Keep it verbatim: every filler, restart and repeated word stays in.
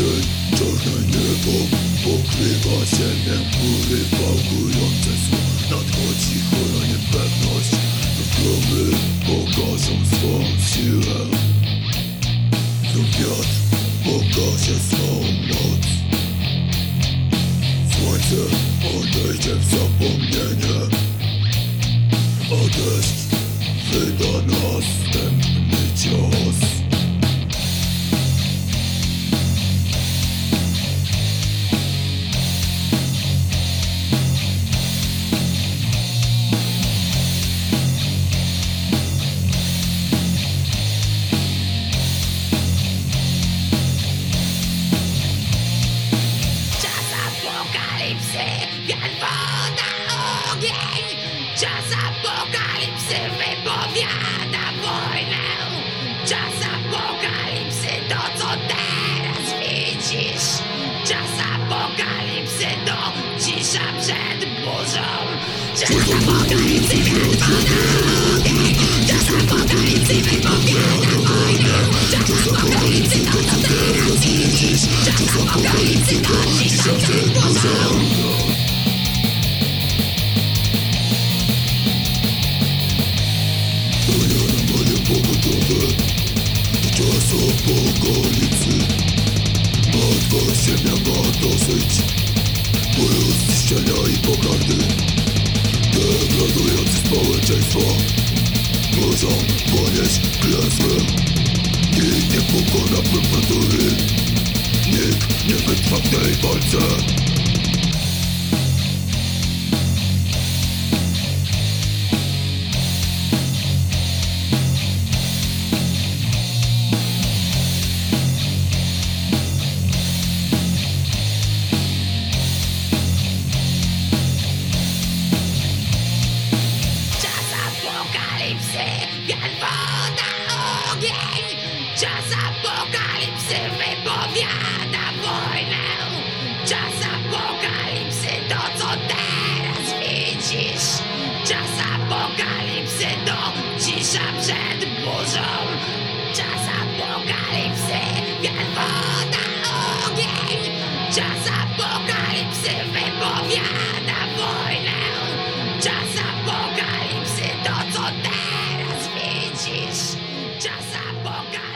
dzień, czarne niebo pokrywa ziemię, góry pałkujące zło. Nadchodzi chora niepewność, gromy pokażą swą siłę. Znów wiatr pokaże swą moc. Słońce odejdzie w zapomnienie, a deszcz wyda następny cios. Wiatr, woda, ogień. Czas apokalipsy wypowiada wojnę. Czas apokalipsy to co teraz widzisz. Czas apokalipsy to cisza przed burzą. Czas apokalipsy, wiatr, woda, ogień. Czas apokalipsy wypowiada wojnę. Czas apokalipsy to co teraz widzisz. Czas apokalipsy to cisza przed burzą. Czas apokalipsy, martwa ziemia ma dosyć bólu, zniszczenia i pogardy. Degradujące społeczeństwo muszą ponieść klęskę. Nikt nie pokona prokuratury, nikt nie wytrwa w tej walce. Wiatr, woda, ogień. Czas apokalipsy wypowiada wojnę. Czas apokalipsy to co teraz widzisz. Czas apokalipsy to cisza przed burzą. Czas apokalipsy, wiatr, woda, ogień. Czas apokalipsy wypowiada wojnę. Czas apokalipsy to co teraz widzisz. Czas apokalipsy.